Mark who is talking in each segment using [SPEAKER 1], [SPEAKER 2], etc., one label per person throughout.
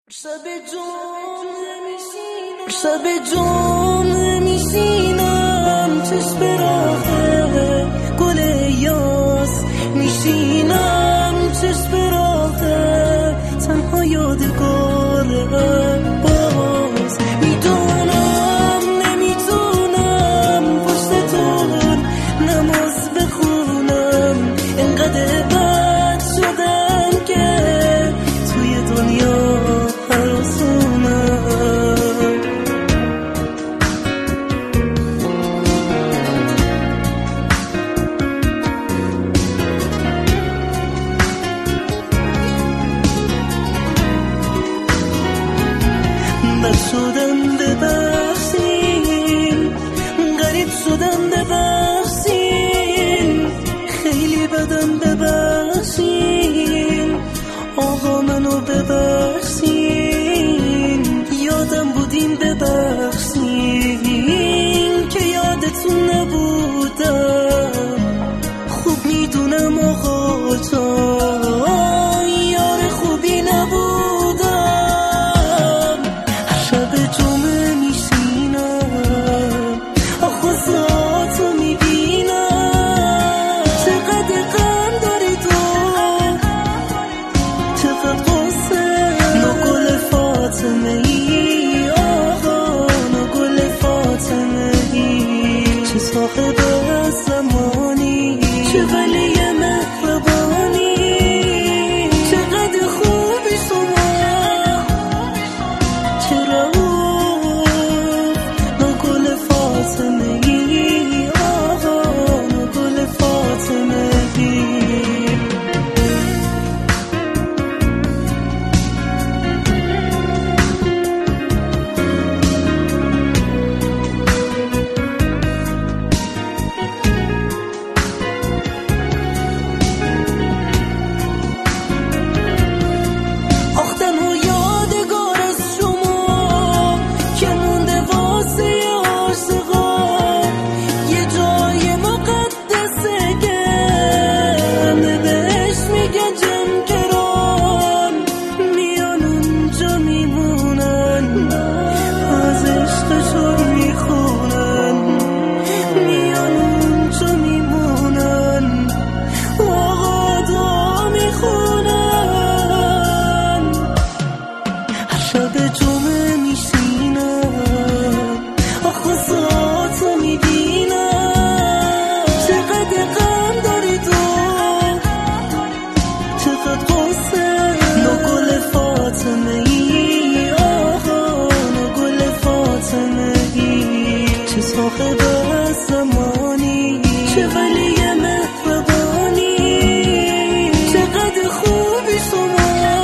[SPEAKER 1] شب جمعه میشینم چشم راهه گل یاس میشینم چشم راهه تنها یادگاره باز میدونم نمیتونم پشت تو نماز بخونم انقدر بد شدم که توی دنیا بد شدم ببخشین غریب شدم ببخشین خیلی بدم ببخشین آقا منو ببخشین یادم بودین ببخشین که یادتون نبودم خوب میدونم آقا جان یار خوبی نبودم صاحب زمانی چه ولی مهربانی چقدر خوبی شما چرا نگل فاطمه ای آقا نگل فاطمه ای شب جمعه میشینم آخوزات میبینم چقدر غم داری تو چقدر قصه نگل فاطمه ای آقا نگل فاطمه ای چه صاحب زمانی چه ولی مهربانی چقدر خوبی شما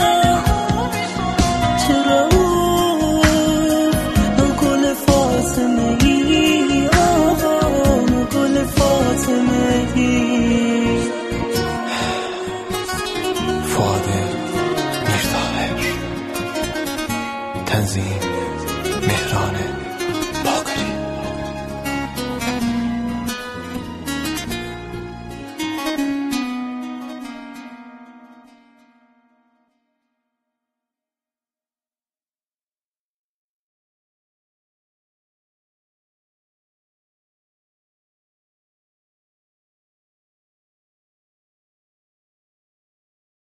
[SPEAKER 2] فؤاد میرطاهر تنظیم مهران